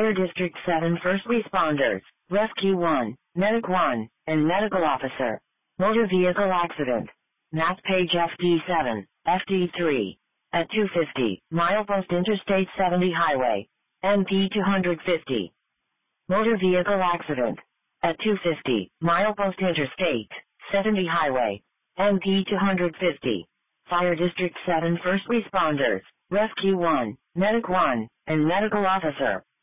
Fire District 7 First Responders, Rescue 1, Medic 1, and Medical Officer. Motor Vehicle Accident. Map page FD7, FD3. At 250, milepost Interstate 70 Highway. MP 250. Motor Vehicle Accident. At 250, milepost Interstate 70 Highway. MP 250. Fire District 7 First Responders, Rescue 1, Medic 1, and Medical Officer.